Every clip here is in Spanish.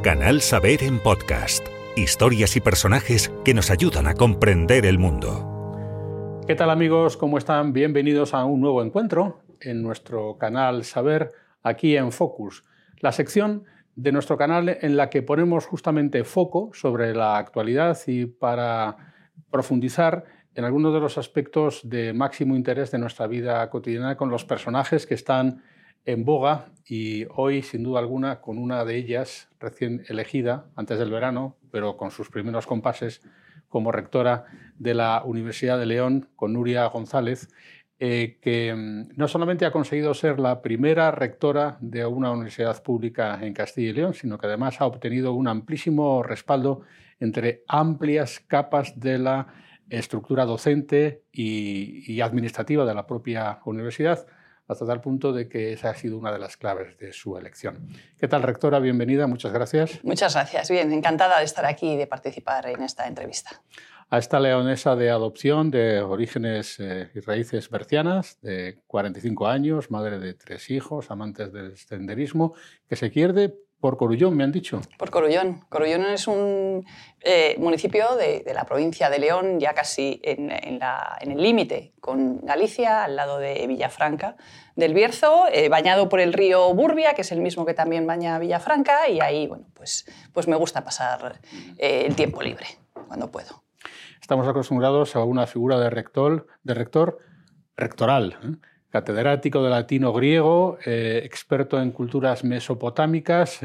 Canal Saber en podcast. Historias y personajes que nos ayudan a comprender el mundo. ¿Qué tal, amigos? ¿Cómo están? Bienvenidos a un nuevo encuentro en nuestro canal Saber, aquí en Focus, la sección de nuestro canal en la que ponemos justamente foco sobre la actualidad y para profundizar en algunos de los aspectos de máximo interés de nuestra vida cotidiana con los personajes que están en boga, y hoy, sin duda alguna, con una de ellas recién elegida antes del verano, pero con sus primeros compases como rectora de la Universidad de León, con Nuria González, que no solamente ha conseguido ser la primera rectora de una universidad pública en Castilla y León, sino que además ha obtenido un amplísimo respaldo entre amplias capas de la estructura docente y administrativa de la propia universidad, hasta tal punto de que esa ha sido una de las claves de su elección. ¿Qué tal, rectora? Bienvenida, muchas gracias. Muchas gracias, bien, encantada de estar aquí y de participar en esta entrevista. A esta leonesa de adopción, de orígenes y raíces bercianas, de 45 años, madre de 3 hijos, amantes del senderismo, que se quiere por Corullón, me han dicho. Por Corullón. Corullón es un municipio de la provincia de León, ya casi en el límite con Galicia, al lado de Villafranca del Bierzo, bañado por el río Burbia, que es el mismo que también baña Villafranca, y ahí bueno, pues me gusta pasar el tiempo libre, cuando puedo. Estamos acostumbrados a una figura de rector rectoral, catedrático de latino-griego, experto en culturas mesopotámicas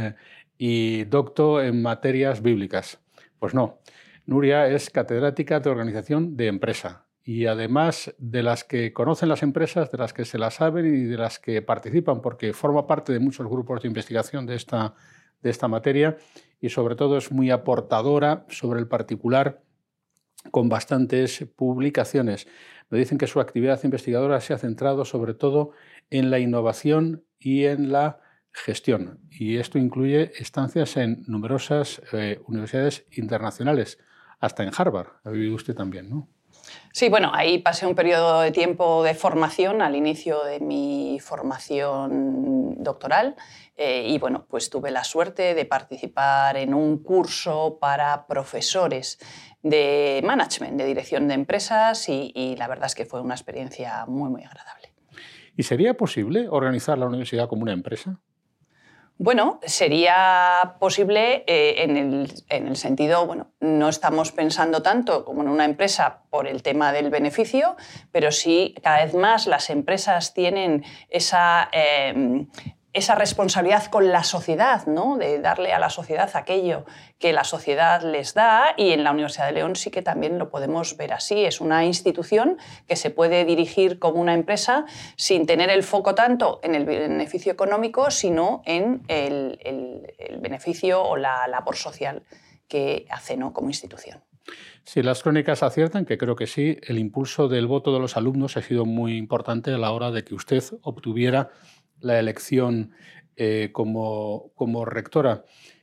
y docto en materias bíblicas. Pues no, Nuria es catedrática de organización de empresa y además de las que conocen las empresas, de las que se las saben y de las que participan, porque forma parte de muchos grupos de investigación de esta materia, y sobre todo es muy aportadora sobre el particular, con bastantes publicaciones. Me dicen que su actividad investigadora se ha centrado sobre todo en la innovación y en la gestión, y esto incluye estancias en numerosas universidades internacionales, hasta en Harvard. Ha vivido usted también, ¿no? Sí, bueno, ahí pasé un periodo de tiempo de formación al inicio de mi formación doctoral y bueno, pues tuve la suerte de participar en un curso para profesores de management, de dirección de empresas y la verdad es que fue una experiencia muy, muy agradable. ¿Y sería posible organizar la universidad como una empresa? Bueno, sería posible en el sentido, bueno, no estamos pensando tanto como en una empresa por el tema del beneficio, pero sí cada vez más las empresas tienen esa responsabilidad con la sociedad, ¿no? De darle a la sociedad aquello que la sociedad les da, y en la Universidad de León sí que también lo podemos ver así. Es una institución que se puede dirigir como una empresa sin tener el foco tanto en el beneficio económico, sino en el beneficio o la labor social que hace, ¿no? Como institución. Si las crónicas aciertan, que creo que sí, el impulso del voto de los alumnos ha sido muy importante a la hora de que usted obtuviera la elección como rectora.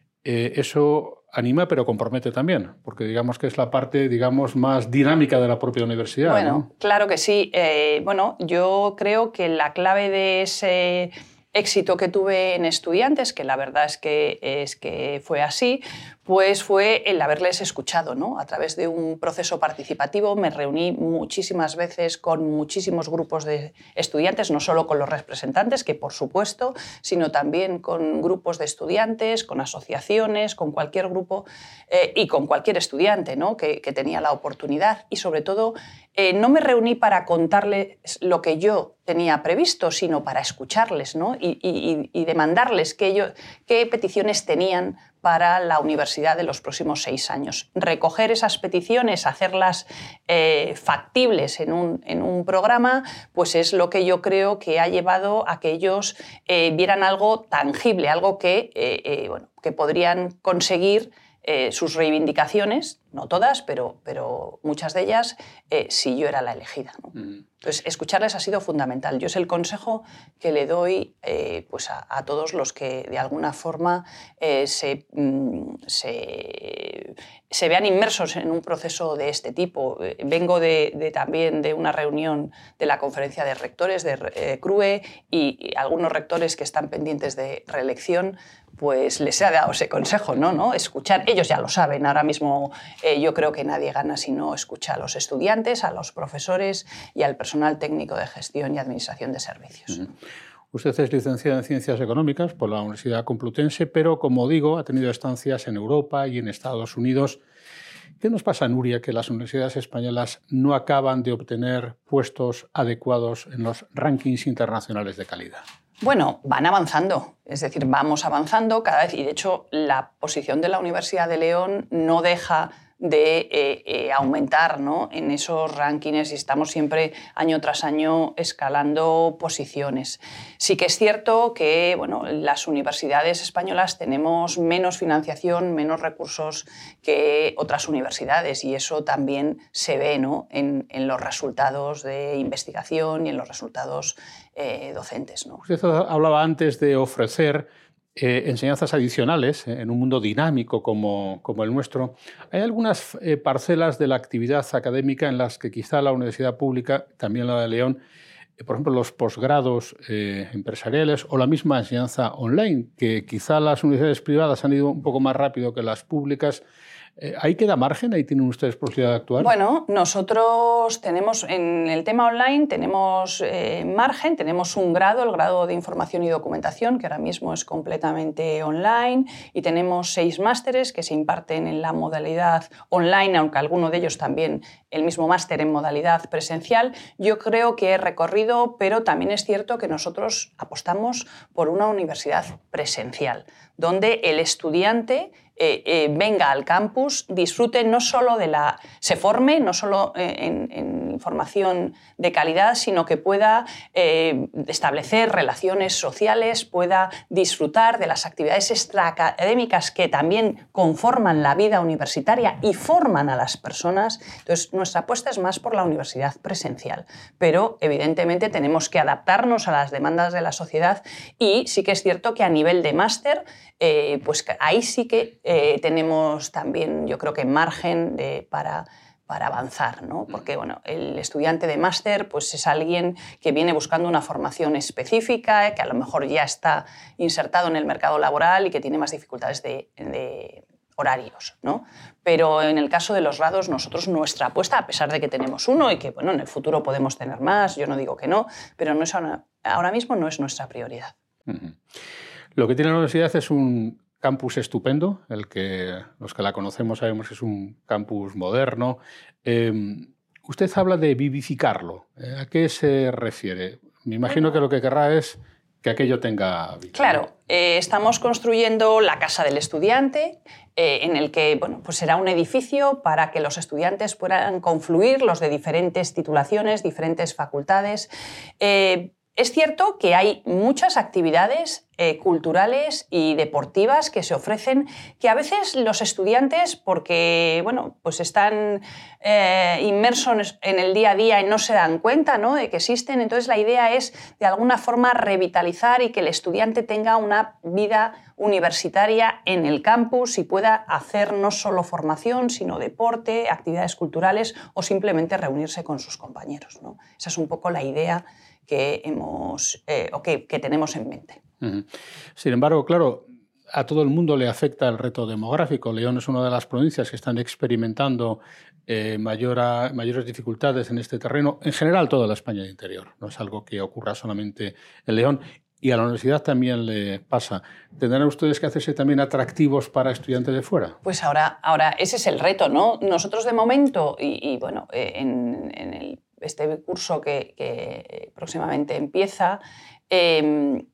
Eso anima, pero compromete también, porque digamos que es la parte, digamos, más dinámica de la propia universidad. Bueno, ¿no? Claro que sí. Bueno, yo creo que la clave de ese éxito que tuve en estudiantes, que la verdad es que fue así, pues fue el haberles escuchado, ¿no? A través de un proceso participativo me reuní muchísimas veces con muchísimos grupos de estudiantes, no solo con los representantes, que por supuesto, sino también con grupos de estudiantes, con asociaciones, con cualquier grupo y con cualquier estudiante, ¿no? que tenía la oportunidad. Y sobre todo, no me reuní para contarles lo que yo tenía previsto, sino para escucharles, ¿no? y demandarles qué peticiones tenían para la universidad de los próximos 6 años. Recoger esas peticiones, hacerlas factibles en un programa, pues es lo que yo creo que ha llevado a que ellos vieran algo tangible, algo que podrían conseguir sus reivindicaciones, no todas, pero muchas de ellas, si yo era la elegida, ¿no? Entonces, escucharles ha sido fundamental. Yo es el consejo que le doy pues a todos los que de alguna forma se vean inmersos en un proceso de este tipo. Vengo también de una reunión de la Conferencia de Rectores de CRUE y algunos rectores que están pendientes de reelección, pues les he dado ese consejo, ¿no? Escuchar, ellos ya lo saben, ahora mismo yo creo que nadie gana si no escucha a los estudiantes, a los profesores y al personal técnico de gestión y administración de servicios. Usted es licenciada en Ciencias Económicas por la Universidad Complutense, pero, como digo, ha tenido estancias en Europa y en Estados Unidos. ¿Qué nos pasa, Nuria, que las universidades españolas no acaban de obtener puestos adecuados en los rankings internacionales de calidad? Bueno, van avanzando, es decir, vamos avanzando cada vez y, de hecho, la posición de la Universidad de León no deja de aumentar, ¿no?, en esos rankings y estamos siempre año tras año escalando posiciones. Sí que es cierto que, bueno, las universidades españolas tenemos menos financiación, menos recursos que otras universidades y eso también se ve, ¿no?, en los resultados de investigación y en los resultados docentes, ¿no? Usted hablaba antes de ofrecer enseñanzas adicionales en un mundo dinámico como el nuestro. ¿Hay algunas parcelas de la actividad académica en las que quizá la universidad pública, también la de León, por ejemplo, los posgrados empresariales o la misma enseñanza online, que quizá las universidades privadas han ido un poco más rápido que las públicas? ¿Ahí queda margen? ¿Ahí tienen ustedes posibilidad de actuar? Bueno, nosotros tenemos, en el tema online, tenemos margen, tenemos un grado, el grado de Información y Documentación, que ahora mismo es completamente online, y tenemos 6 másteres que se imparten en la modalidad online, aunque alguno de ellos también el mismo máster en modalidad presencial. Yo creo que he recorrido, pero también es cierto que nosotros apostamos por una universidad presencial, donde el estudiante venga al campus, disfrute no solo se forme, no solo en información de calidad, sino que pueda establecer relaciones sociales, pueda disfrutar de las actividades extraacadémicas que también conforman la vida universitaria y forman a las personas. Entonces, nuestra apuesta es más por la universidad presencial, pero evidentemente tenemos que adaptarnos a las demandas de la sociedad y sí que es cierto que a nivel de máster, pues ahí sí que tenemos también, yo creo que margen para avanzar, ¿no? Porque bueno, el estudiante de máster pues es alguien que viene buscando una formación específica, que a lo mejor ya está insertado en el mercado laboral y que tiene más dificultades de horarios, ¿no? Pero en el caso de los grados, nosotros nuestra apuesta, a pesar de que tenemos uno y que bueno, en el futuro podemos tener más, yo no digo que no, pero no es ahora mismo no es nuestra prioridad. Lo que tiene la universidad es un campus estupendo, el que los que la conocemos sabemos que es un campus moderno. Usted habla de vivificarlo. ¿A qué se refiere? Me imagino que lo que querrá es que aquello tenga vida. Claro, estamos construyendo la Casa del Estudiante, en el que bueno, pues será un edificio para que los estudiantes puedan confluir, los de diferentes titulaciones, diferentes facultades. Es cierto que hay muchas actividades culturales y deportivas que se ofrecen, que a veces los estudiantes, porque bueno, pues están inmersos en el día a día y no se dan cuenta, ¿no?, de que existen. Entonces la idea es de alguna forma revitalizar y que el estudiante tenga una vida universitaria en el campus y pueda hacer no solo formación, sino deporte, actividades culturales o simplemente reunirse con sus compañeros, ¿no? Esa es un poco la idea que tenemos en mente. Sin embargo, claro, a todo el mundo le afecta el reto demográfico. León es una de las provincias que están experimentando mayores dificultades en este terreno. En general, toda la España del interior. No es algo que ocurra solamente en León. Y a la universidad también le pasa. ¿Tendrán ustedes que hacerse también atractivos para estudiantes de fuera? Pues ahora ese es el reto, ¿no? Nosotros de momento, y bueno, este curso que próximamente empieza, el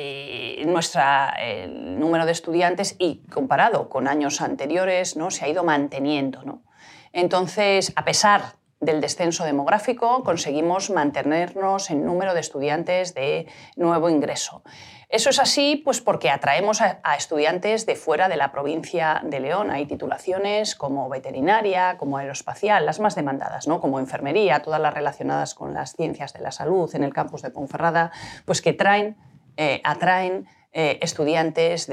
número de estudiantes y comparado con años anteriores, ¿no?, se ha ido manteniendo, ¿no? Entonces, a pesar del descenso demográfico, conseguimos mantenernos en número de estudiantes de nuevo ingreso. Eso es así pues porque atraemos a estudiantes de fuera de la provincia de León. Hay titulaciones como veterinaria, como aeroespacial, las más demandadas, ¿no?, como enfermería, todas las relacionadas con las ciencias de la salud en el campus de Ponferrada, pues que atraen estudiantes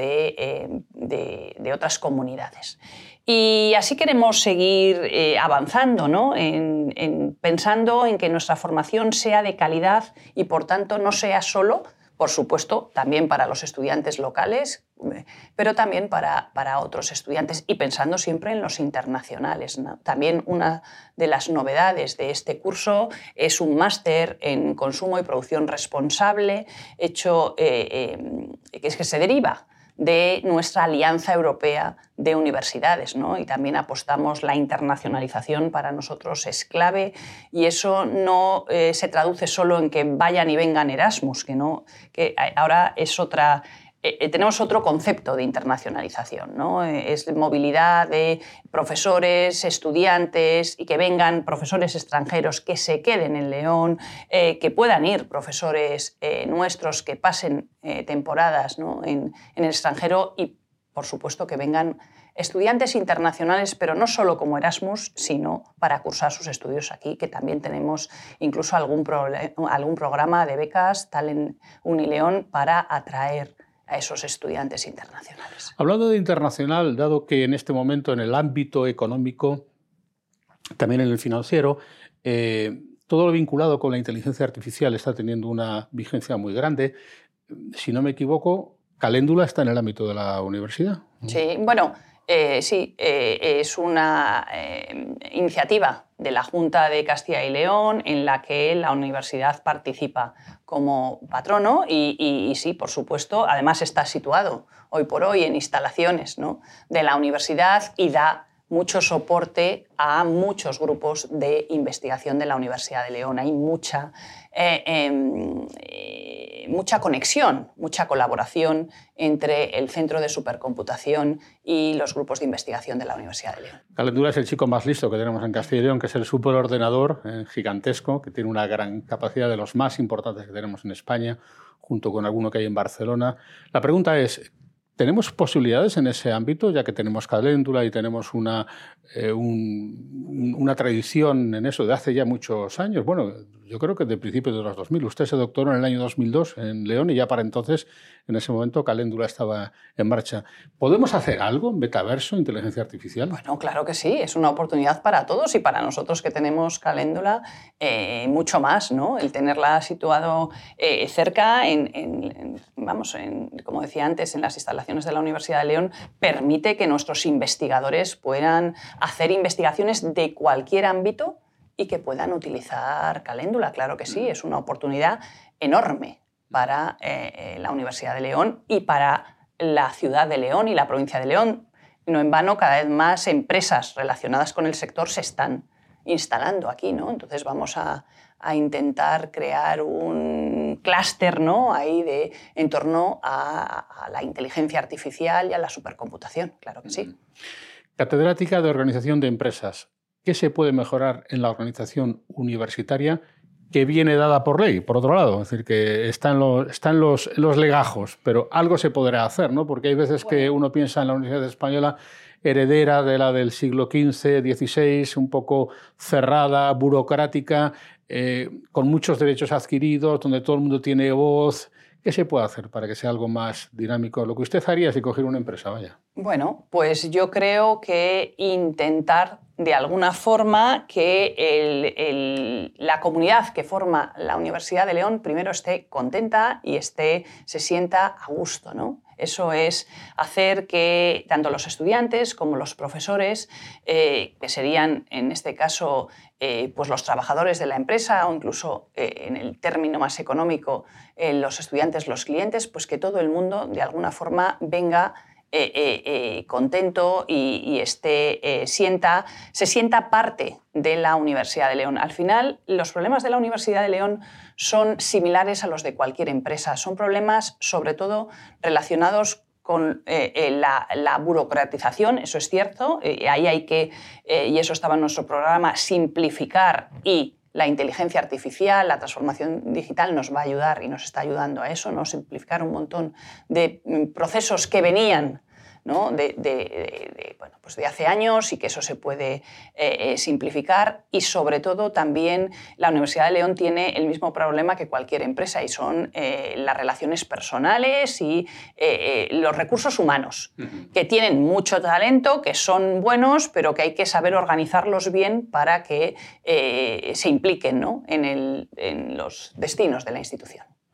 de otras comunidades. Y así queremos seguir avanzando, ¿no?, pensando en que nuestra formación sea de calidad y, por tanto, no sea solo, por supuesto, también para los estudiantes locales, pero también para otros estudiantes y pensando siempre en los internacionales, ¿no? También una de las novedades de este curso es un máster en consumo y producción responsable hecho que se deriva de nuestra Alianza Europea de Universidades, ¿no? Y también apostamos la internacionalización, para nosotros es clave, y eso no se traduce solo en que vayan y vengan Erasmus, que ahora es otra... tenemos otro concepto de internacionalización, ¿no? Es movilidad de profesores, estudiantes, y que vengan profesores extranjeros que se queden en León, que puedan ir profesores nuestros que pasen temporadas, ¿no? en el extranjero, y por supuesto que vengan estudiantes internacionales, pero no solo como Erasmus, sino para cursar sus estudios aquí, que también tenemos incluso algún programa de becas, Talent Unileón, para atraer a esos estudiantes internacionales. Hablando de internacional, dado que en este momento en el ámbito económico, también en el financiero, todo lo vinculado con la inteligencia artificial está teniendo una vigencia muy grande. Si no me equivoco, Caléndula está en el ámbito de la universidad. Sí, bueno, sí, es una iniciativa de la Junta de Castilla y León en la que la universidad participa como patrono y sí, por supuesto, además está situado hoy por hoy en instalaciones, ¿no? de la universidad y da mucho soporte a muchos grupos de investigación de la Universidad de León. Hay mucha conexión, mucha colaboración entre el Centro de Supercomputación y los grupos de investigación de la Universidad de León. Caléndula es el chico más listo que tenemos en Castilla y León, que es el superordenador gigantesco, que tiene una gran capacidad, de los más importantes que tenemos en España, junto con alguno que hay en Barcelona. La pregunta es, ¿tenemos posibilidades en ese ámbito, ya que tenemos Caléndula y tenemos una tradición en eso de hace ya muchos años? Bueno, yo creo que de principios de los 2000. Usted se doctoró en el año 2002 en León y ya para entonces, en ese momento, Caléndula estaba en marcha. ¿Podemos hacer algo en metaverso, inteligencia artificial? Bueno, claro que sí. Es una oportunidad para todos y para nosotros que tenemos Caléndula mucho más, ¿no? El tenerla situado cerca, como decía antes, en las instalaciones de la Universidad de León, permite que nuestros investigadores puedan hacer investigaciones de cualquier ámbito y que puedan utilizar Caléndula. Claro que sí, es una oportunidad enorme para la Universidad de León y para la ciudad de León y la provincia de León. No en vano, cada vez más empresas relacionadas con el sector se están instalando aquí, ¿no? Entonces vamos a intentar crear un clúster, ¿no? ahí en torno a la inteligencia artificial y a la supercomputación, claro que sí. Catedrática de Organización de Empresas. ¿Qué se puede mejorar en la organización universitaria que viene dada por ley, por otro lado? Es decir, que están los legajos, pero algo se podrá hacer, ¿no? Porque hay veces que uno piensa en la Universidad Española heredera de la del siglo XV, XVI, un poco cerrada, burocrática, con muchos derechos adquiridos, donde todo el mundo tiene voz. ¿Qué se puede hacer para que sea algo más dinámico? Lo que usted haría si cogiera una empresa, vaya. Bueno, pues yo creo que intentar de alguna forma que la comunidad que forma la Universidad de León primero esté contenta y se sienta a gusto, ¿no? Eso es hacer que tanto los estudiantes como los profesores, que serían en este caso pues los trabajadores de la empresa o incluso en el término más económico los estudiantes, los clientes, pues que todo el mundo de alguna forma venga contento y se sienta parte de la Universidad de León. Al final, los problemas de la Universidad de León son similares a los de cualquier empresa. Son problemas, sobre todo, relacionados con la burocratización, eso es cierto. Ahí hay que, y eso estaba en nuestro programa, simplificar, y la inteligencia artificial, la transformación digital nos va a ayudar y nos está ayudando a eso, ¿no? Simplificar un montón de procesos que venían, ¿no? Pues de hace años y que eso se puede simplificar. Y sobre todo también la Universidad de León tiene el mismo problema que cualquier empresa y son las relaciones personales y los recursos humanos, que tienen mucho talento, que son buenos, pero que hay que saber organizarlos bien para que se impliquen, ¿no? en los destinos de la institución.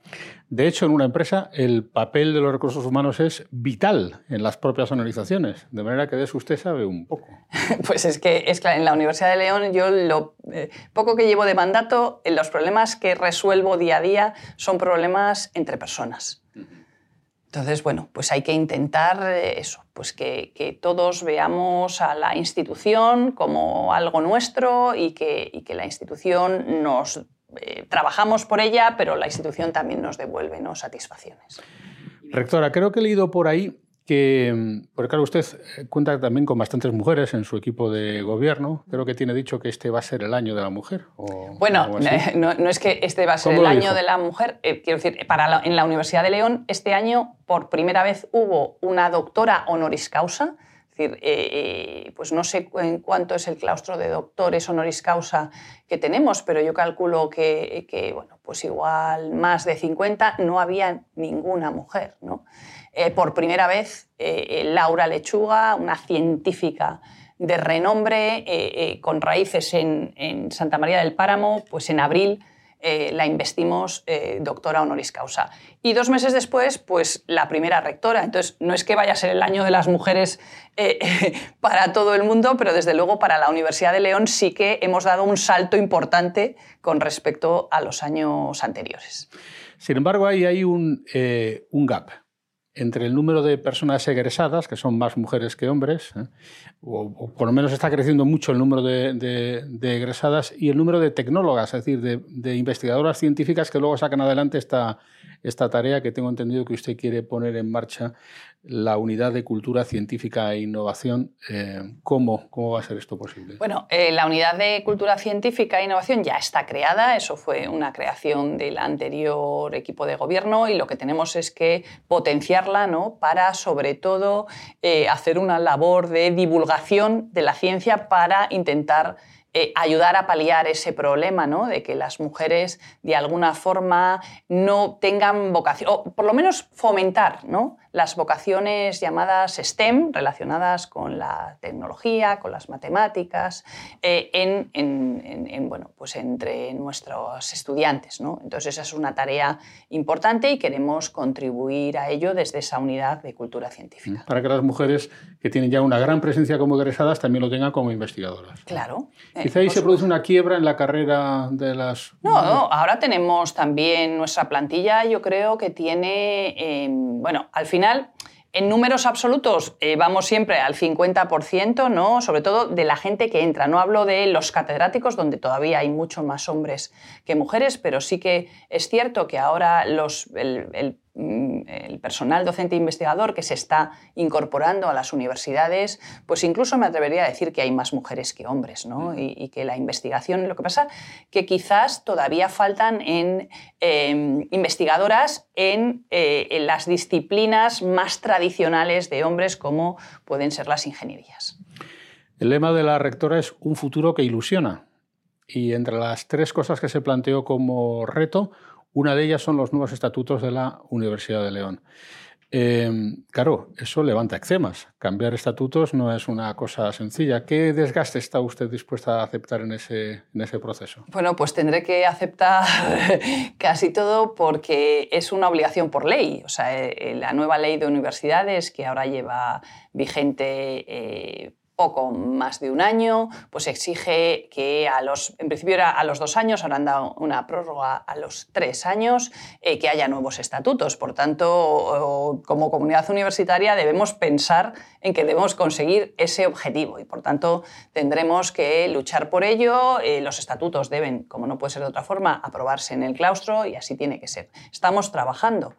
De hecho, en una empresa el papel de los recursos humanos es vital en las propias organizaciones, de manera que de eso usted sabe un poco. Pues es que en la Universidad de León yo lo poco que llevo de mandato, los problemas que resuelvo día a día son problemas entre personas. Entonces, bueno, pues hay que intentar eso, pues que todos veamos a la institución como algo nuestro y que la institución trabajamos por ella, pero la institución también nos devuelve, ¿no?, satisfacciones. Rectora, creo que he leído por ahí que, porque claro, usted cuenta también con bastantes mujeres en su equipo de gobierno. Creo que tiene dicho que este va a ser el año de la mujer. Bueno, no es que este va a ser el año de la mujer. Quiero decir, en la Universidad de León este año por primera vez hubo una doctora honoris causa. Es decir, pues no sé en cuánto es el claustro de doctores honoris causa que tenemos, pero yo calculo que bueno, pues igual más de 50, no había ninguna mujer, ¿no? Por primera vez, Laura Lechuga, una científica de renombre con raíces en Santa María del Páramo, pues en abril la investimos doctora honoris causa. Y 2 meses después, pues la primera rectora. Entonces, no es que vaya a ser el año de las mujeres para todo el mundo, pero desde luego para la Universidad de León sí que hemos dado un salto importante con respecto a los años anteriores. Sin embargo, ahí hay un gap entre el número de personas egresadas, que son más mujeres que hombres, o por lo menos está creciendo mucho el número de egresadas, y el número de tecnólogas, es decir, de investigadoras científicas que luego sacan adelante esta tarea que tengo entendido que usted quiere poner en marcha, la unidad de cultura científica e innovación. ¿Cómo va a ser esto posible? Bueno, la unidad de cultura científica e innovación ya está creada. Eso fue una creación del anterior equipo de gobierno y lo que tenemos es que potenciarla, ¿no?, para, sobre todo, hacer una labor de divulgación de la ciencia para intentar ayudar a paliar ese problema, ¿no?, de que las mujeres de alguna forma no tengan vocación, o por lo menos fomentar, ¿no?, las vocaciones llamadas STEM, relacionadas con la tecnología, con las matemáticas, bueno, pues entre nuestros estudiantes, ¿no? Entonces esa es una tarea importante y queremos contribuir a ello desde esa unidad de cultura científica. Para que las mujeres que tienen ya una gran presencia como egresadas también lo tengan como investigadoras. Claro. Quizá ahí se produce una quiebra en la carrera de las... No, ahora tenemos también nuestra plantilla, yo creo que tiene, bueno, al final, en números absolutos vamos siempre al 50%, ¿no?, sobre todo de la gente que entra. No hablo de los catedráticos, donde todavía hay mucho más hombres que mujeres, pero sí que es cierto que ahora el personal docente e investigador que se está incorporando a las universidades, pues incluso me atrevería a decir que hay más mujeres que hombres, ¿no? Y que la investigación, lo que pasa que quizás todavía faltan investigadoras en las disciplinas más tradicionales de hombres como pueden ser las ingenierías. El lema de la rectora es un futuro que ilusiona, y entre las 3 cosas que se planteó como reto, una de ellas son los nuevos estatutos de la Universidad de León. Claro, eso levanta eczemas. Cambiar estatutos no es una cosa sencilla. ¿Qué desgaste está usted dispuesta a aceptar en ese proceso? Bueno, pues tendré que aceptar casi todo porque es una obligación por ley. O sea, la nueva ley de universidades, que ahora lleva vigente poco más de un año, pues exige que en principio era a los 2 años, ahora han dado una prórroga a los 3 años, que haya nuevos estatutos. Por tanto, como comunidad universitaria debemos pensar en que debemos conseguir ese objetivo y por tanto tendremos que luchar por ello. Los estatutos deben, como no puede ser de otra forma, aprobarse en el claustro y así tiene que ser. Estamos trabajando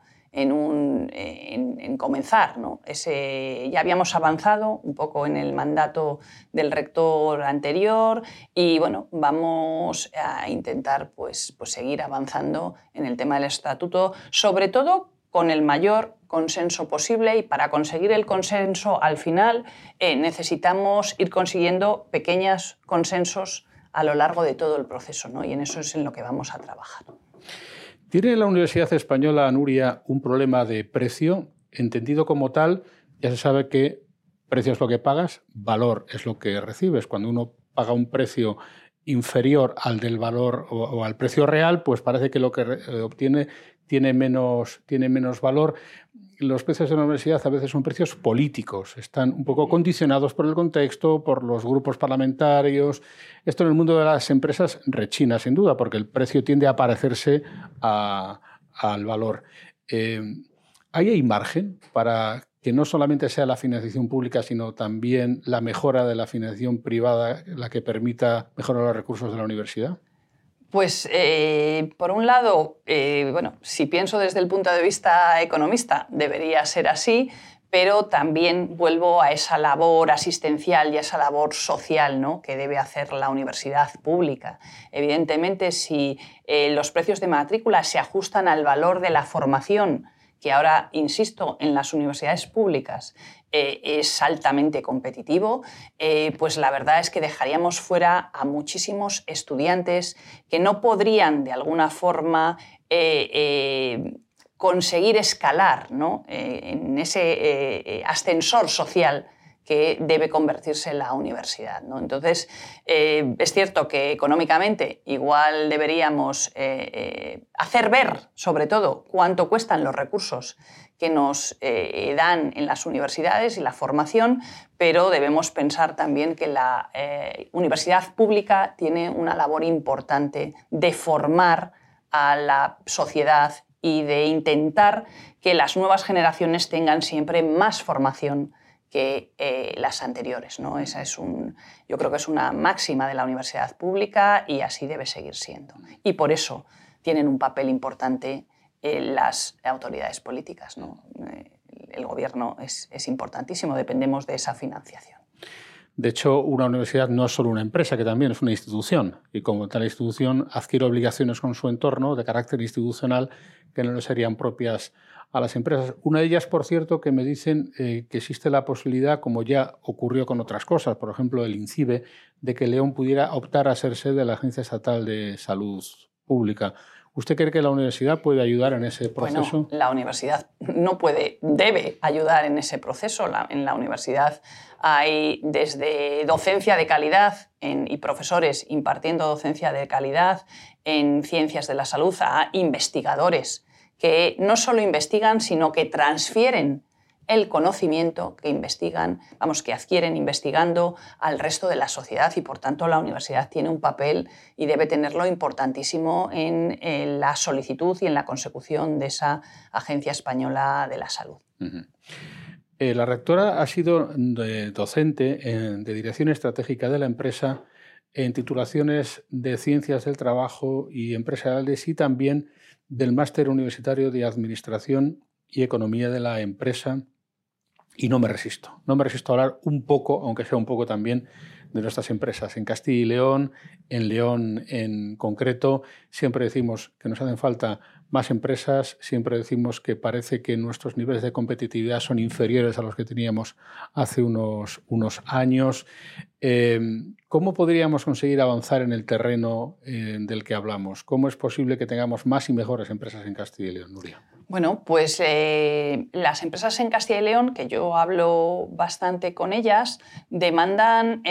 en comenzar, ¿no? Ya habíamos avanzado un poco en el mandato del rector anterior y bueno, vamos a intentar pues seguir avanzando en el tema del estatuto, sobre todo con el mayor consenso posible, y para conseguir el consenso al final necesitamos ir consiguiendo pequeños consensos a lo largo de todo el proceso, ¿no? Y en eso es en lo que vamos a trabajar. ¿Tiene la Universidad Española, Nuria, un problema de precio? Entendido como tal, ya se sabe que precio es lo que pagas, valor es lo que recibes. Cuando uno paga un precio inferior al del valor o al precio real, pues parece que lo que obtiene tiene menos valor. Los precios de la universidad a veces son precios políticos, están un poco condicionados por el contexto, por los grupos parlamentarios. Esto en el mundo de las empresas rechina, sin duda, porque el precio tiende a parecerse al valor. ¿Ahí hay margen para que no solamente sea la financiación pública, sino también la mejora de la financiación privada la que permita mejorar los recursos de la universidad? Pues, por un lado, si pienso desde el punto de vista economista, debería ser así, pero también vuelvo a esa labor asistencial y a esa labor social, ¿no?, que debe hacer la universidad pública. Evidentemente, si los precios de matrícula se ajustan al valor de la formación, que ahora, insisto, en las universidades públicas es altamente competitivo, pues la verdad es que dejaríamos fuera a muchísimos estudiantes que no podrían, de alguna forma, conseguir escalar, ¿no?, en ese ascensor social que debe convertirse en la universidad, ¿no? Entonces, es cierto que económicamente igual deberíamos hacer ver, sobre todo, cuánto cuestan los recursos que nos dan en las universidades y la formación, pero debemos pensar también que la universidad pública tiene una labor importante de formar a la sociedad y de intentar que las nuevas generaciones tengan siempre más formación que las anteriores, ¿no? Esa es yo creo que es una máxima de la universidad pública y así debe seguir siendo. Y por eso tienen un papel importante las autoridades políticas, ¿no? El gobierno es importantísimo, dependemos de esa financiación. De hecho, una universidad no es solo una empresa, que también es una institución, y como tal institución adquiere obligaciones con su entorno de carácter institucional que no le serían propias a las empresas. Una de ellas, por cierto, que me dicen que existe la posibilidad, como ya ocurrió con otras cosas, por ejemplo el INCIBE, de que León pudiera optar a ser sede de la Agencia Estatal de Salud Pública. ¿Usted cree que la universidad puede ayudar en ese proceso? Bueno, la universidad no puede, debe ayudar en ese proceso. En la universidad hay desde docencia de calidad y profesores impartiendo docencia de calidad en ciencias de la salud a investigadores que no solo investigan, sino que transfieren el conocimiento que investigan, que adquieren investigando al resto de la sociedad, y por tanto la universidad tiene un papel y debe tenerlo importantísimo en la solicitud y en la consecución de esa Agencia Española de la Salud. Uh-huh. La rectora ha sido docente de Dirección Estratégica de la Empresa en titulaciones de Ciencias del Trabajo y Empresariales y también del Máster Universitario de Administración y Economía de la Empresa. Y no me resisto a hablar un poco, aunque sea un poco también, de nuestras empresas. En Castilla y León, en León en concreto, siempre decimos que nos hacen falta más empresas, siempre decimos que parece que nuestros niveles de competitividad son inferiores a los que teníamos hace unos años. ¿Cómo podríamos conseguir avanzar en el terreno del que hablamos? ¿Cómo es posible que tengamos más y mejores empresas en Castilla y León, Nuria? Bueno, pues las empresas en Castilla y León, que yo hablo bastante con ellas, demandan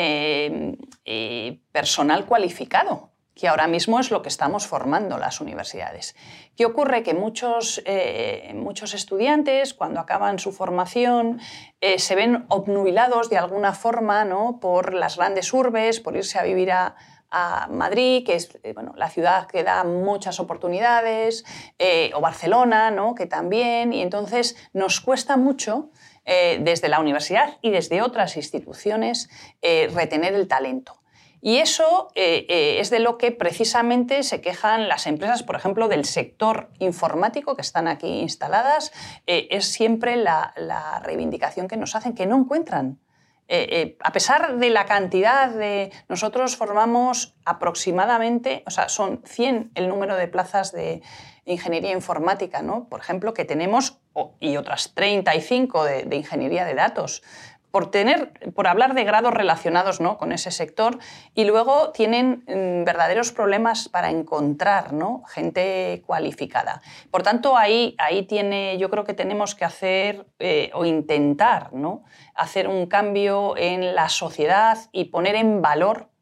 personal cualificado, que ahora mismo es lo que estamos formando las universidades. ¿Qué ocurre? Que muchos estudiantes, cuando acaban su formación, se ven obnubilados de alguna forma, ¿no?, por las grandes urbes, por irse a vivir a Madrid, que es la ciudad que da muchas oportunidades, o Barcelona, ¿no?, que también, y entonces nos cuesta mucho desde la universidad y desde otras instituciones retener el talento. Y eso es de lo que precisamente se quejan las empresas, por ejemplo, del sector informático que están aquí instaladas. Es siempre la reivindicación que nos hacen, que no encuentran. A pesar de la cantidad nosotros formamos aproximadamente, son 100 el número de plazas de ingeniería informática, ¿no?, por ejemplo, que tenemos, y otras 35 de ingeniería de datos, por hablar de grados relacionados, ¿no?, con ese sector, y luego tienen verdaderos problemas para encontrar, ¿no?, gente cualificada. Por tanto, ahí yo creo que tenemos que hacer o intentar, ¿no?, hacer un cambio en la sociedad y poner en valor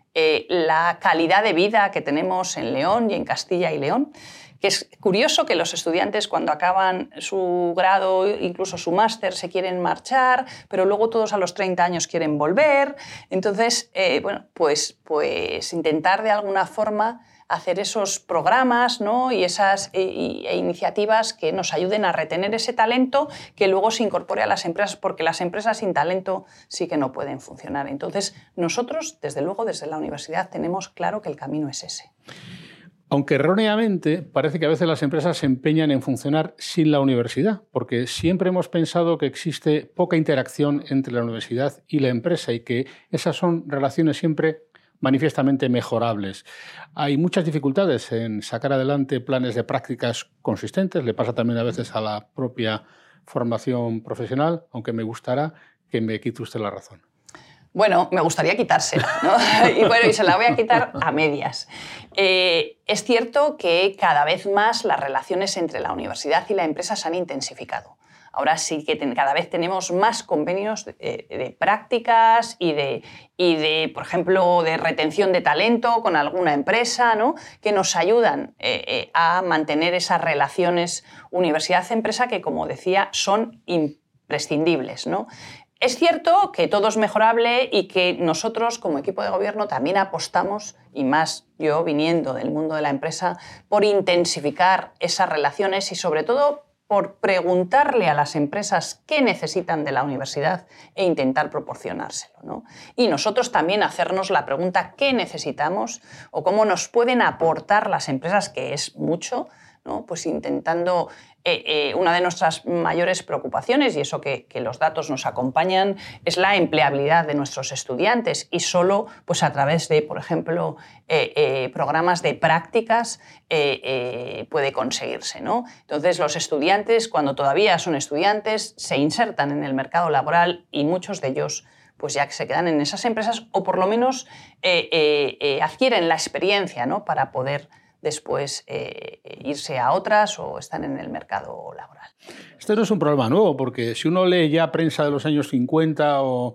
la calidad de vida que tenemos en León y en Castilla y León. Que es curioso que los estudiantes cuando acaban su grado, incluso su máster, se quieren marchar, pero luego todos a los 30 años quieren volver. Entonces, pues intentar de alguna forma hacer esos programas, ¿no? y esas iniciativas que nos ayuden a retener ese talento que luego se incorpore a las empresas, porque las empresas sin talento sí que no pueden funcionar. Entonces, nosotros, desde luego, desde la universidad tenemos claro que el camino es ese. Aunque erróneamente parece que a veces las empresas se empeñan en funcionar sin la universidad, porque siempre hemos pensado que existe poca interacción entre la universidad y la empresa y que esas son relaciones siempre manifiestamente mejorables. Hay muchas dificultades en sacar adelante planes de prácticas consistentes, le pasa también a veces a la propia formación profesional, aunque me gustará que me quite usted la razón. Bueno, me gustaría quitársela, ¿no? y se la voy a quitar a medias. Es cierto que cada vez más las relaciones entre la universidad y la empresa se han intensificado. Ahora sí que cada vez tenemos más convenios de prácticas y de, por ejemplo, de retención de talento con alguna empresa, ¿no? que nos ayudan a mantener esas relaciones universidad-empresa que, como decía, son imprescindibles, ¿no? Es cierto que todo es mejorable y que nosotros como equipo de gobierno también apostamos, y más yo viniendo del mundo de la empresa, por intensificar esas relaciones y sobre todo por preguntarle a las empresas qué necesitan de la universidad e intentar proporcionárselo, ¿no? Y nosotros también hacernos la pregunta qué necesitamos o cómo nos pueden aportar las empresas, que es mucho, ¿no? Pues intentando, una de nuestras mayores preocupaciones, y eso que los datos nos acompañan, es la empleabilidad de nuestros estudiantes, y solo pues, a través de, por ejemplo, programas de prácticas puede conseguirse, ¿no? Entonces, los estudiantes, cuando todavía son estudiantes, se insertan en el mercado laboral y muchos de ellos pues ya que se quedan en esas empresas o por lo menos adquieren la experiencia, ¿no? Para poder después irse a otras o están en el mercado laboral. Este no es un problema nuevo, porque si uno lee ya prensa de los años 50 o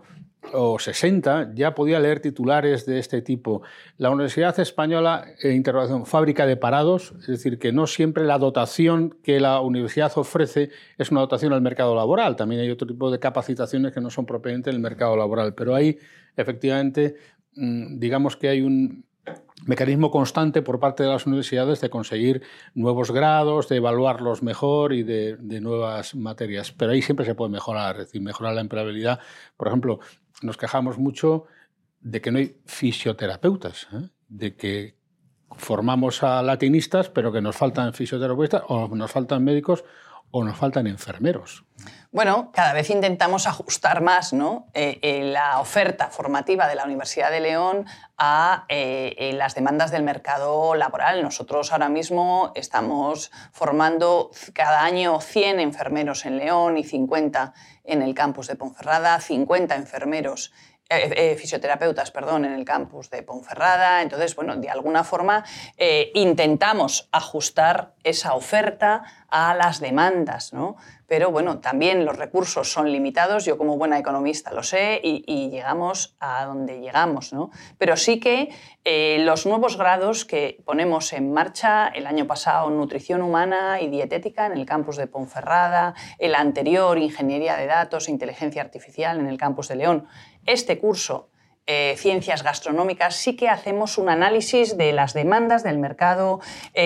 60, ya podía leer titulares de este tipo. La Universidad Española, interrogación, fábrica de parados, es decir, que no siempre la dotación que la universidad ofrece es una dotación al mercado laboral. También hay otro tipo de capacitaciones que no son propiamente el mercado laboral, pero ahí, efectivamente, digamos que hay un mecanismo constante por parte de las universidades de conseguir nuevos grados, de evaluarlos mejor y de nuevas materias. Pero ahí siempre se puede mejorar, es decir, mejorar la empleabilidad. Por ejemplo, nos quejamos mucho de que no hay fisioterapeutas, de que formamos a latinistas, pero que nos faltan fisioterapeutas, o nos faltan médicos, o nos faltan enfermeros. Bueno, cada vez intentamos ajustar más, ¿no? La oferta formativa de la Universidad de León a las demandas del mercado laboral. Nosotros ahora mismo estamos formando cada año 100 enfermeros en León y 50 en el campus de Ponferrada, 50 enfermeros fisioterapeutas, en el campus de Ponferrada. Entonces, bueno, de alguna forma intentamos ajustar esa oferta a las demandas, ¿no? Pero bueno, también los recursos son limitados, yo como buena economista lo sé, y llegamos a donde llegamos, ¿no? Pero sí que los nuevos grados que ponemos en marcha, el año pasado Nutrición Humana y Dietética en el campus de Ponferrada, el anterior Ingeniería de Datos e Inteligencia Artificial en el campus de León, este curso Ciencias Gastronómicas, sí que hacemos un análisis de las demandas del mercado,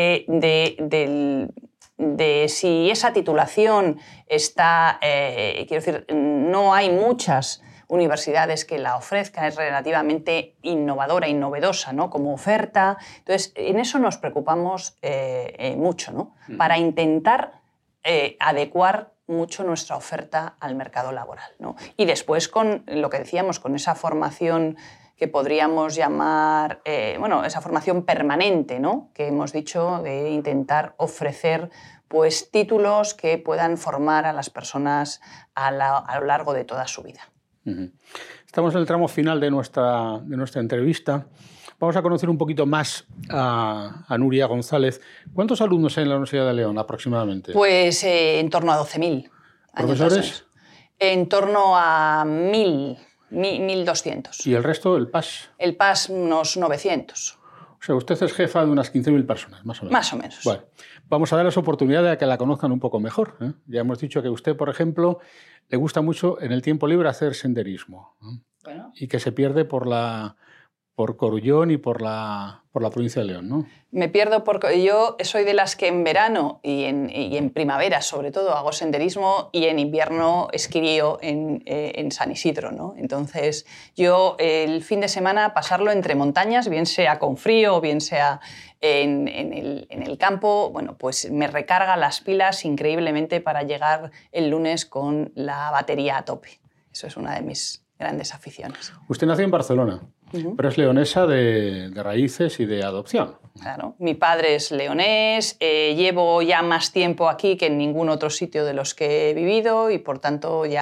de si esa titulación está, quiero decir, no hay muchas universidades que la ofrezcan, es relativamente innovadora y novedosa, ¿no? Como oferta. Entonces, en eso nos preocupamos mucho, ¿no? Para intentar adecuar mucho nuestra oferta al mercado laboral, ¿no? Y después con lo que decíamos, con esa formación que podríamos llamar, esa formación permanente, ¿no? Que hemos dicho de intentar ofrecer pues, títulos que puedan formar a las personas a lo largo de toda su vida. Estamos en el tramo final de nuestra entrevista. Vamos a conocer un poquito más a Nuria González. ¿Cuántos alumnos hay en la Universidad de León aproximadamente? Pues en torno a 12.000. ¿Profesores? En torno a 1.000. 1.200. ¿Y el resto, el PAS? El PAS unos 900. O sea, usted es jefa de unas 15.000 personas, más o menos. Más o menos. Bueno, vamos a darles oportunidad de que la conozcan un poco mejor, ¿eh? Ya hemos dicho que a usted, por ejemplo, le gusta mucho en el tiempo libre hacer senderismo, ¿eh? Bueno. Y que se pierde por Corullón y por la provincia de León, ¿no? Me pierdo porque yo soy de las que en verano y en primavera, sobre todo, hago senderismo y en invierno esquío en San Isidro, ¿no? Entonces, yo el fin de semana pasarlo entre montañas, bien sea con frío o bien sea en el campo, bueno, pues me recarga las pilas increíblemente para llegar el lunes con la batería a tope. Eso es una de mis grandes aficiones. Usted nació en Barcelona. Pero es leonesa de raíces y de adopción. Claro, mi padre es leonés, llevo ya más tiempo aquí que en ningún otro sitio de los que he vivido y por tanto ya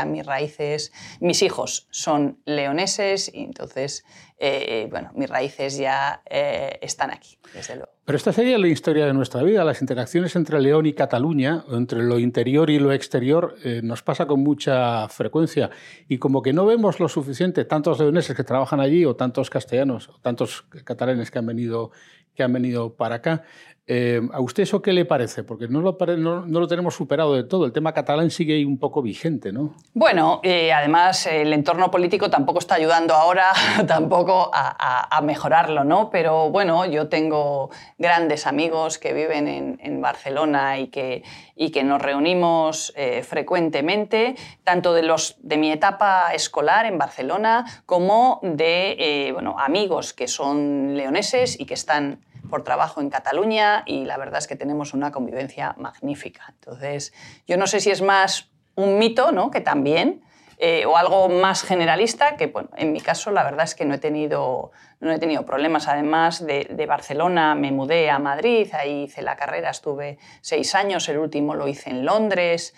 mis hijos son leoneses y entonces, bueno, mis raíces ya están aquí, desde luego. Pero esta sería la historia de nuestra vida. Las interacciones entre León y Cataluña, entre lo interior y lo exterior, nos pasa con mucha frecuencia. Y como que no vemos lo suficiente, tantos leoneses que trabajan allí o tantos castellanos o tantos catalanes que han venido para acá, ¿a usted eso qué le parece? Porque no lo tenemos superado de todo. El tema catalán sigue ahí un poco vigente, ¿no? Bueno, además el entorno político tampoco está ayudando ahora tampoco a mejorarlo, ¿no? Pero bueno, yo tengo grandes amigos que viven en Barcelona y que nos reunimos frecuentemente, tanto de mi etapa escolar en Barcelona como de amigos que son leoneses y que están por trabajo en Cataluña y la verdad es que tenemos una convivencia magnífica. Entonces, yo no sé si es más un mito, ¿no? Que también, o algo más generalista, que bueno, en mi caso la verdad es que no he tenido problemas. Además de Barcelona me mudé a Madrid, ahí hice la carrera, estuve 6 años, el último lo hice en Londres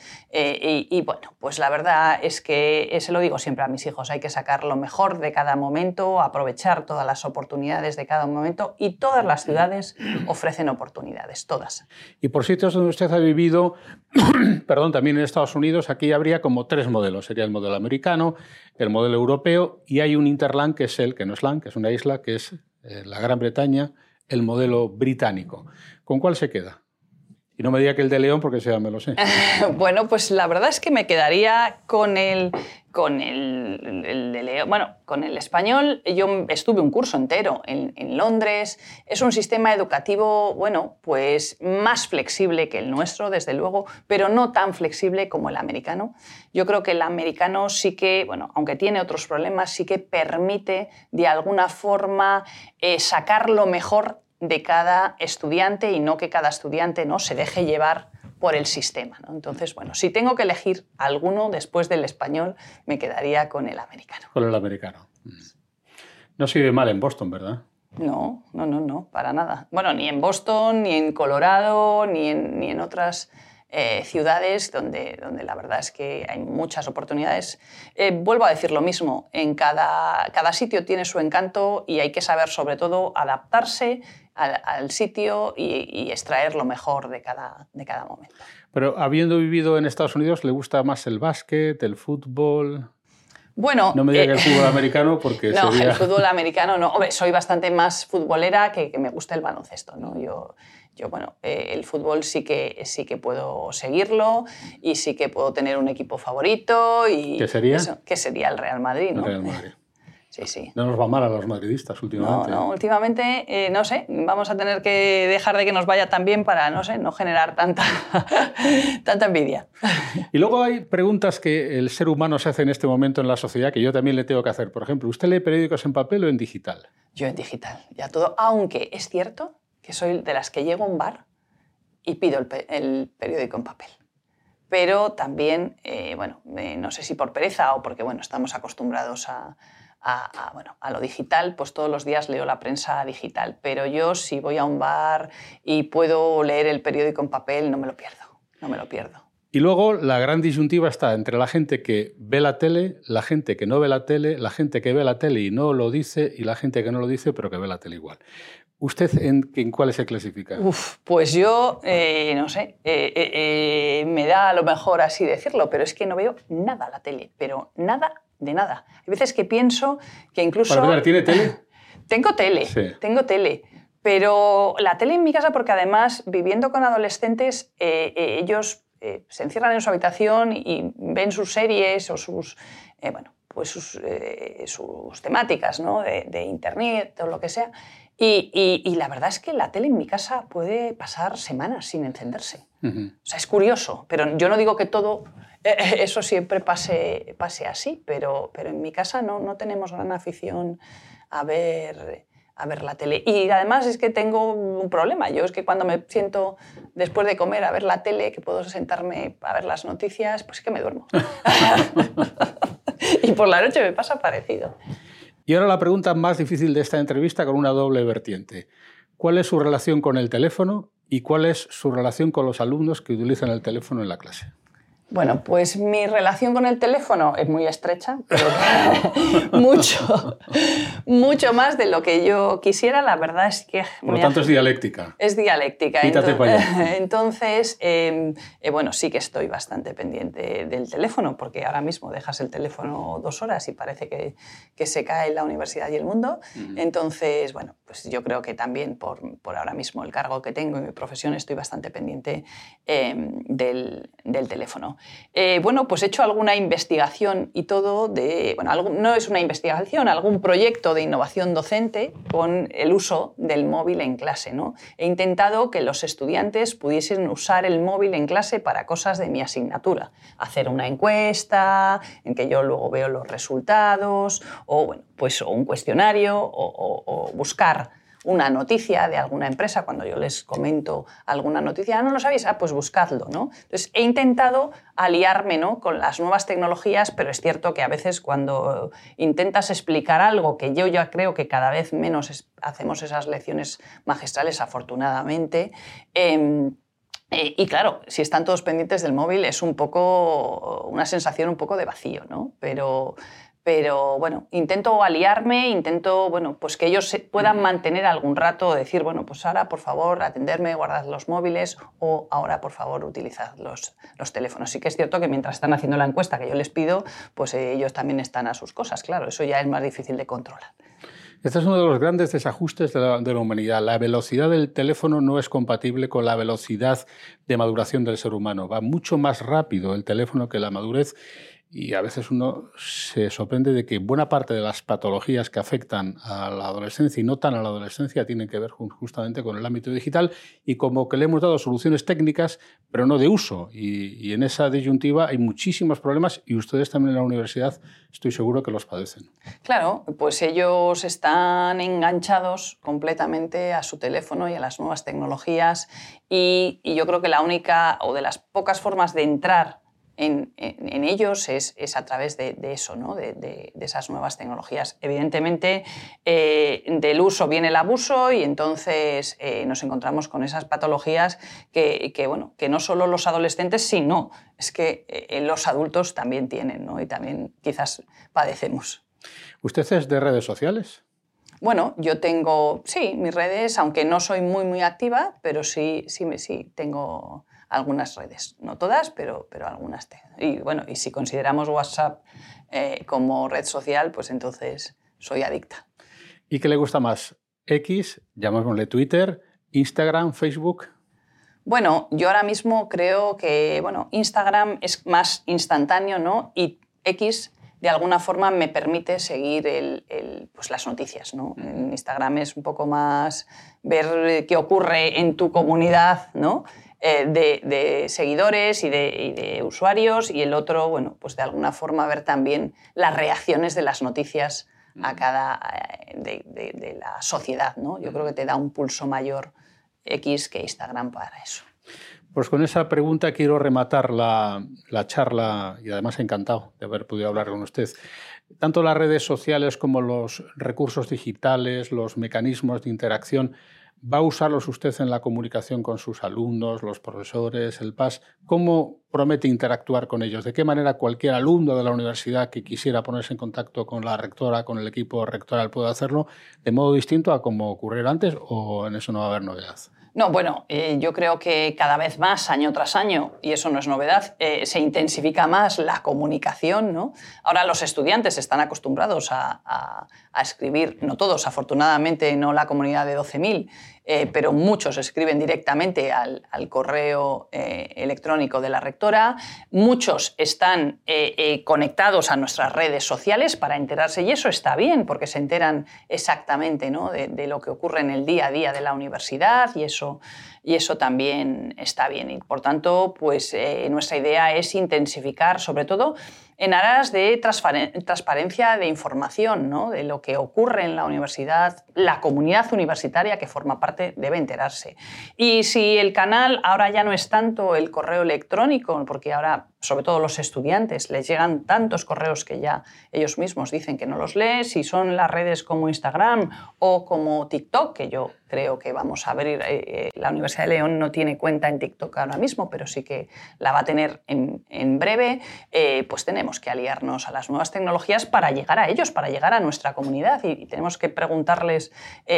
y bueno, pues la verdad es que se lo digo siempre a mis hijos, hay que sacar lo mejor de cada momento, aprovechar todas las oportunidades de cada momento y todas las ciudades ofrecen oportunidades, todas. Y por sitios donde usted ha vivido, perdón, también en Estados Unidos, aquí habría como 3 modelos. Sería el modelo americano, el modelo europeo y hay un interland que es que no es land, que es una isla, que es la Gran Bretaña, el modelo británico. ¿Con cuál se queda? Y no me diga que el de León, porque ese ya me lo sé. Bueno, pues la verdad es que me quedaría con el de León. Bueno, con el español. Yo estuve un curso entero en Londres. Es un sistema educativo, bueno, pues más flexible que el nuestro, desde luego, pero no tan flexible como el americano. Yo creo que el americano sí que, bueno, aunque tiene otros problemas, sí que permite de alguna forma sacar lo mejor de cada estudiante y no que cada estudiante, ¿no?, se deje llevar por el sistema, ¿no? Entonces, bueno, si tengo que elegir alguno después del español, me quedaría con el americano. Con el americano. No se vive mal en Boston, ¿verdad? No, para nada. Bueno, ni en Boston, ni en Colorado, ni en otras ciudades donde la verdad es que hay muchas oportunidades. Vuelvo a decir lo mismo, en cada sitio tiene su encanto y hay que saber sobre todo adaptarse al sitio y extraer lo mejor de cada momento. Pero habiendo vivido en Estados Unidos, ¿le gusta más el básquet, el fútbol? Bueno, no me diga que el fútbol americano porque no, sería... el fútbol americano no. Hombre, soy bastante más futbolera que me gusta el baloncesto, ¿no? Yo bueno, el fútbol sí que puedo seguirlo y sí que puedo tener un equipo favorito. Y ¿qué sería? Eso, que sería el Real Madrid, ¿no? El Real Madrid. Sí. No nos va mal a los madridistas últimamente. No, últimamente, no sé, vamos a tener que dejar de que nos vaya tan bien para, no sé, no generar tanta envidia. Y luego hay preguntas que el ser humano se hace en este momento en la sociedad que yo también le tengo que hacer. Por ejemplo, ¿usted lee periódicos en papel o en digital? Yo en digital, ya todo. Aunque es cierto que soy de las que llego a un bar y pido el periódico en papel. Pero también, no sé si por pereza o porque, bueno, estamos acostumbrados a lo digital, pues todos los días leo la prensa digital, pero yo si voy a un bar y puedo leer el periódico en papel, no me lo pierdo. Y luego la gran disyuntiva está entre la gente que ve la tele, la gente que no ve la tele, la gente que ve la tele y no lo dice y la gente que no lo dice pero que ve la tele igual. ¿Usted en cuáles se clasifica? Pues yo, no sé, me da a lo mejor así decirlo, pero es que no veo nada la tele, pero nada de nada. Hay veces que pienso que incluso... Para empezar, ¿tiene tele? Tengo tele, sí. Tengo tele. Pero la tele en mi casa, porque además, viviendo con adolescentes, ellos se encierran en su habitación y ven sus series o sus, pues sus temáticas, ¿no? de internet o lo que sea. Y la verdad es que la tele en mi casa puede pasar semanas sin encenderse. O sea, es curioso, pero yo no digo que todo eso siempre pase así, pero en mi casa no tenemos gran afición a ver la tele. Y además es que tengo un problema. Yo es que cuando me siento después de comer a ver la tele, que puedo sentarme a ver las noticias, pues es que me duermo. Y por la noche me pasa parecido. Y ahora la pregunta más difícil de esta entrevista, con una doble vertiente. ¿Cuál es su relación con el teléfono y cuál es su relación con los alumnos que utilizan el teléfono en la clase? Bueno, pues mi relación con el teléfono es muy estrecha, pero mucho más de lo que yo quisiera. La verdad es que... Por lo tanto, es dialéctica. Es dialéctica. Quítate para allá. Entonces, bueno, sí que estoy bastante pendiente del teléfono, porque ahora mismo dejas el teléfono 2 horas y parece que se cae la universidad y el mundo. Entonces, bueno, pues yo creo que también por ahora mismo el cargo que tengo y mi profesión estoy bastante pendiente del teléfono. Bueno, pues he hecho alguna investigación y todo no es una investigación, algún proyecto de innovación docente con el uso del móvil en clase, ¿no? He intentado que los estudiantes pudiesen usar el móvil en clase para cosas de mi asignatura. Hacer una encuesta en que yo luego veo los resultados, o un cuestionario, o buscar una noticia de alguna empresa, cuando yo les comento alguna noticia, ¿no lo sabéis? Pues buscadlo, ¿no? Entonces, he intentado aliarme, ¿no?, con las nuevas tecnologías, pero es cierto que a veces cuando intentas explicar algo, que yo ya creo que cada vez menos hacemos esas lecciones magistrales, afortunadamente, y claro, si están todos pendientes del móvil es un poco una sensación un poco de vacío, ¿no? Pero bueno, intento aliarme, pues que ellos puedan mantener algún rato, decir, bueno, pues ahora por favor atenderme, guardad los móviles, o ahora por favor utilizad los teléfonos. Sí que es cierto que mientras están haciendo la encuesta que yo les pido, pues ellos también están a sus cosas, claro, eso ya es más difícil de controlar. Este es uno de los grandes desajustes de la humanidad. La velocidad del teléfono no es compatible con la velocidad de maduración del ser humano. Va mucho más rápido el teléfono que la madurez. Y a veces uno se sorprende de que buena parte de las patologías que afectan a la adolescencia y no tan a la adolescencia tienen que ver justamente con el ámbito digital, y como que le hemos dado soluciones técnicas, pero no de uso. Y en esa disyuntiva hay muchísimos problemas, y ustedes también en la universidad estoy seguro que los padecen. Claro, pues ellos están enganchados completamente a su teléfono y a las nuevas tecnologías, y yo creo que la única o de las pocas formas de entrar en ellos es a través de eso, ¿no? de esas nuevas tecnologías. Evidentemente, del uso viene el abuso, y entonces nos encontramos con esas patologías que no solo los adolescentes, sino es que los adultos también tienen, ¿no? Y también quizás padecemos. ¿Usted es de redes sociales? Bueno, yo tengo, sí, mis redes, aunque no soy muy activa, pero sí tengo algunas redes, no todas, pero algunas tengo. Y bueno, y si consideramos WhatsApp como red social, pues entonces soy adicta. ¿Y qué le gusta más? X, llamémosle Twitter, Instagram, Facebook. Bueno, yo ahora mismo creo que Instagram es más instantáneo, ¿no? Y X de alguna forma me permite seguir pues las noticias, ¿no? En Instagram es un poco más ver qué ocurre en tu comunidad, ¿no? De seguidores y de usuarios, y el otro, pues de alguna forma ver también las reacciones de las noticias a cada de la sociedad, ¿no? Yo creo que te da un pulso mayor X que Instagram para eso. Pues con esa pregunta quiero rematar la charla, y además encantado de haber podido hablar con usted. Tanto las redes sociales como los recursos digitales, los mecanismos de interacción, ¿va a usarlos usted en la comunicación con sus alumnos, los profesores, el PAS? ¿Cómo promete interactuar con ellos? ¿De qué manera cualquier alumno de la universidad que quisiera ponerse en contacto con la rectora, con el equipo rectoral, puede hacerlo de modo distinto a como ocurriera antes, o en eso no va a haber novedad? No, bueno, yo creo que cada vez más, año tras año, y eso no es novedad, se intensifica más la comunicación, ¿no? Ahora los estudiantes están acostumbrados a escribir, no todos, afortunadamente no la comunidad de 12.000, pero muchos escriben directamente al correo electrónico de la rectora. Muchos están conectados a nuestras redes sociales para enterarse, y eso está bien, porque se enteran exactamente, ¿no?, de lo que ocurre en el día a día de la universidad, y eso también está bien. Y, por tanto, pues, nuestra idea es intensificar, sobre todo, en aras de transparencia de información, ¿no?, de lo que ocurre en la universidad. La comunidad universitaria que forma parte debe enterarse. Y si el canal ahora ya no es tanto el correo electrónico, porque ahora, sobre todo los estudiantes, les llegan tantos correos que ya ellos mismos dicen que no los leen, si son las redes como Instagram o como TikTok, que yo creo que vamos a abrir, la Universidad de León no tiene cuenta en TikTok ahora mismo, pero sí que la va a tener en breve, pues tenemos que aliarnos a las nuevas tecnologías para llegar a ellos, para llegar a nuestra comunidad, y tenemos que preguntarles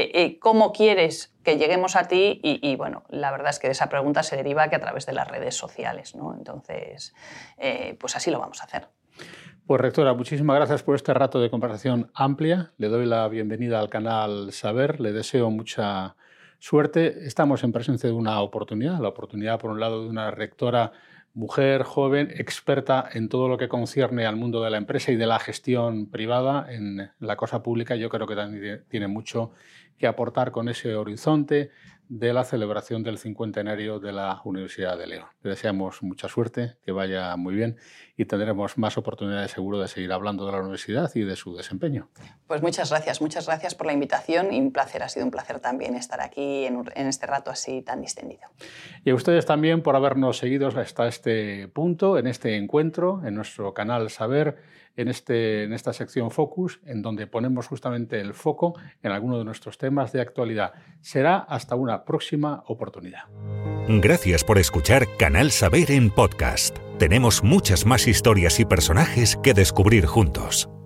cómo quieres que lleguemos a ti, y bueno, la verdad es que de esa pregunta se deriva que a través de las redes sociales, ¿no? Entonces, pues así lo vamos a hacer. Pues, rectora, muchísimas gracias por este rato de conversación amplia. Le doy la bienvenida al canal Saber, le deseo mucha suerte. Estamos en presencia de una oportunidad, la oportunidad, por un lado, de una rectora mujer, joven, experta en todo lo que concierne al mundo de la empresa y de la gestión privada en la cosa pública. Yo creo que también tiene mucho que aportar con ese horizonte de la celebración del 50º de la Universidad de León. Le deseamos mucha suerte, que vaya muy bien, y tendremos más oportunidades seguro de seguir hablando de la universidad y de su desempeño. Pues muchas gracias por la invitación, y un placer, ha sido un placer también estar aquí en este rato así tan distendido. Y a ustedes también por habernos seguido hasta este punto, en este encuentro, en nuestro canal Saber, en esta sección Focus, en donde ponemos justamente el foco en alguno de nuestros temas de actualidad. Será hasta una próxima oportunidad. Gracias por escuchar Canal Saber en podcast. Tenemos muchas más historias y personajes que descubrir juntos.